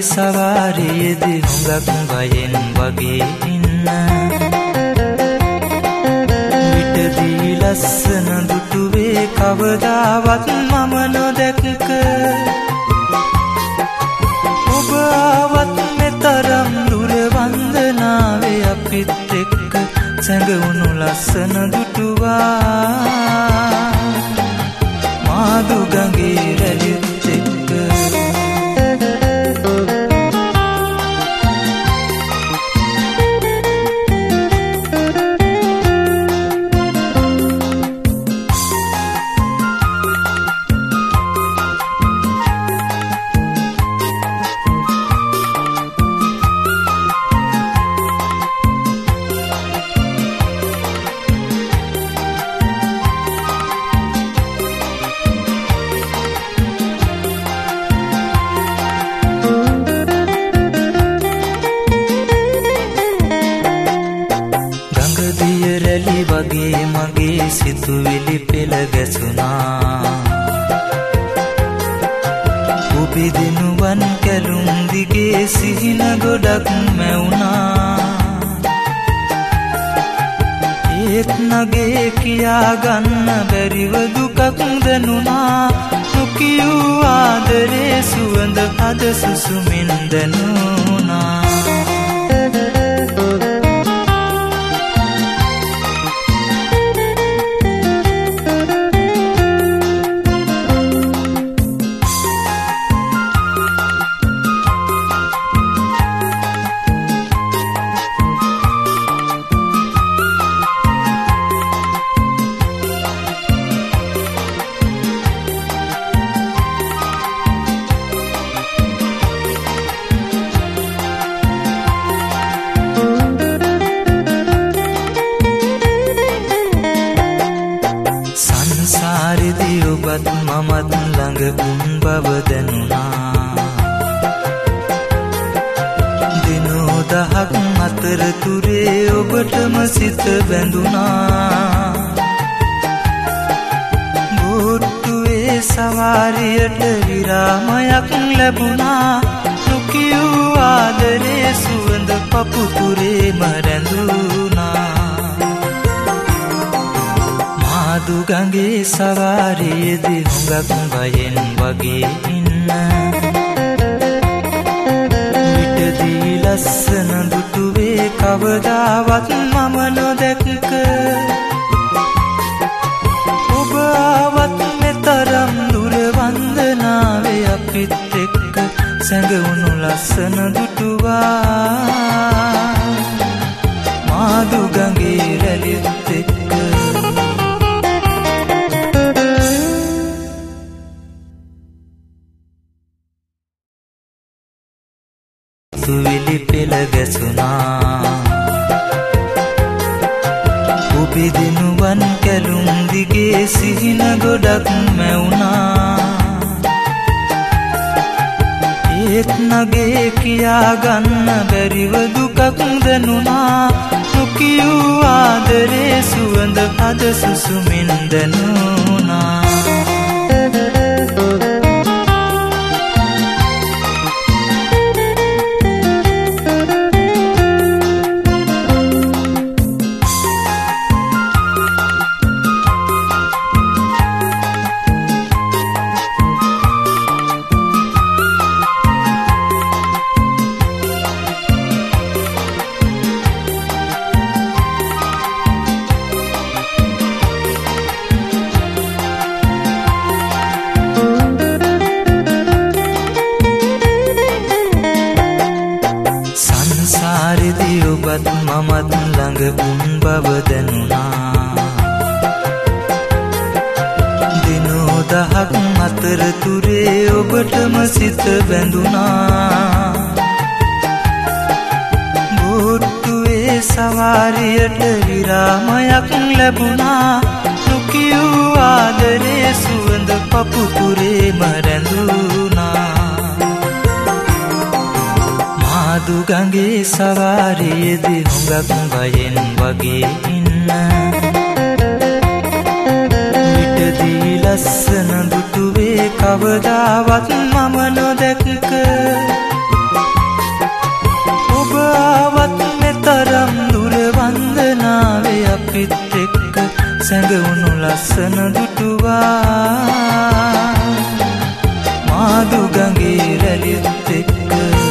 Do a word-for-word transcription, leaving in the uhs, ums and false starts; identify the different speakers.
Speaker 1: සවාරියේදී හුඟක් බයෙන් වගේ ඉන්න විටදී ලස්සන දුටුවේ කවදාවත් මම නොදැක්ක ඔබ ආවත් මෙතරම් දුර වන්දනාවේ අපිත් එක්ක සැඟවුණු ලස්සන දුටුවා මාදු ගඟේ රැළිත් එක්ක වගේ මගේ සිතුවිලි පෙළ ගැසුණා උපදිනුවන් කැලුම් දිගේ සිහින ගොඩක් මැවුණා ඒත් නගේ කියා ගන්න බැරිව දුකක් දැනුණා නොකියූ ආදරේ සුවඳ අද සුසුමින් දැනුණා සංසාරෙදී ඔබත් මමත් ළඟ වුන් බව දැනුණා දිනෝ දහක් අතරතුරේ ඔබටම සිත බැඳුණා බෝට්ටුවේ සවාරියට විරාමයක් ලැබුණා නොකියූ ආදරේ සුවඳ පපුතුරේම රැඳුණා මාදු ගඟේ සවාරියේදී හුඟක් බයෙන් වගේ ඉන්න විටදී ලස්සන දුටුවේ කවදාවත් මම නොදැක්ක ඔබ ආවත් මෙතරම් දුර වන්දනාවේ අපිත් එක්ක සැඟවුණු ලස්සන දුටුවා මාදු ගඟේ රැළිත් එක්ක සිතුවිලි පෙළ ගැසුණා උපදිනුවන් කැලුම් දිගේ සිහින ගොඩක් මැවුණා ඒත් නගේ කියා ගන්න බැරිව දුකක් දැනුණා නොකියූ ආදරේ සුවඳ අද සුසුමින් දැනුණා සංසාරෙදී ඔබත් මමත් ළඟ වුන් බව දැනුණා දිනෝ දහක් අතරතුරේ ඔබටම සිත බැඳුණා බෝට්ටුවේ සවාරියට විරාමයක් ලැබුණා නොකියූ ආදරේ සුවඳ පපුතුරේම රැඳුණා මාදු ගඟේ සවාරියේදී හුඟක් බයෙන් වගේ ඉන්න විටදී ලස්සන දුටුවේ කවදාවත් මම නොදැක්ක ආවත් මෙතරම් දුර වන්දනාවේ අපිත් එක්ක සැඟවුණු ලස්සන දුටුවා මාදු ගඟේ රැළිත් එක්ක